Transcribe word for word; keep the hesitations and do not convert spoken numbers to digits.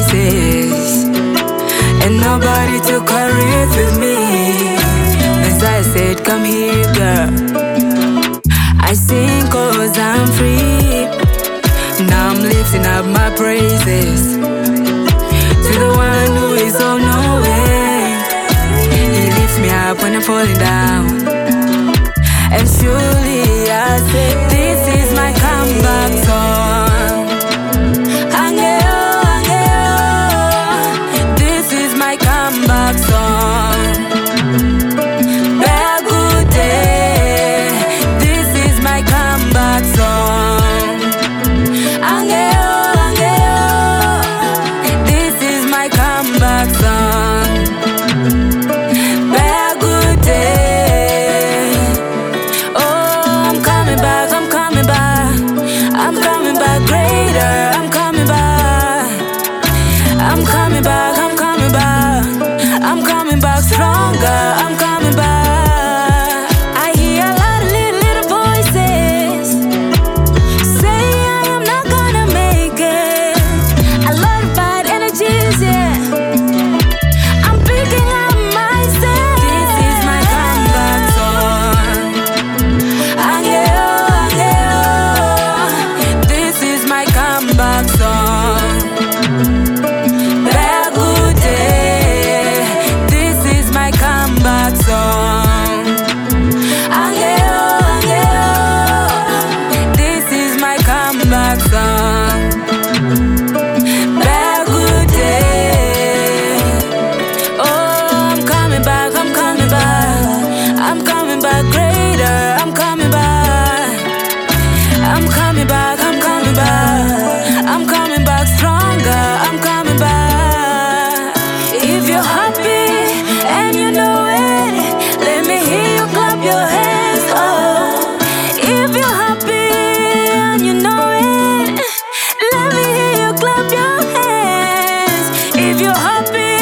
voices, and nobody to carry it with me. As I said, come here, girl. I sing cause I'm free. Now I'm lifting up my praises to the one who is all knowing. He lifts me up when I'm falling down. And surely I say, this is my comeback song. Angeo, angeo, this is my comeback song. Bear good day, this is my comeback song. Angeo, angeo, this is my comeback song. Bear good day. Oh, I'm coming back, I'm coming back. I'm coming back greater, I'm coming back. I'm coming back, I'm coming back. I'm coming back stronger, I'm coming back. I hear a lot of little, little voices say I am not gonna make it. A lot of bad energies, yeah. I'm picking up myself. This is my comeback song. Angeo, angeo, this is my comeback song. Bear good day, this is my comeback song. Angeo, angeo, this is my comeback song. Bear good day. Oh, I'm coming back, I'm coming back. I'm coming back greater, I'm coming back. I'm coming back, I'm coming back. I'm coming back stronger, I'm coming back. If you're happy and you know it, let me hear you clap your hands. Oh, if you're happy and you know it, let me hear you clap your hands. If you're happy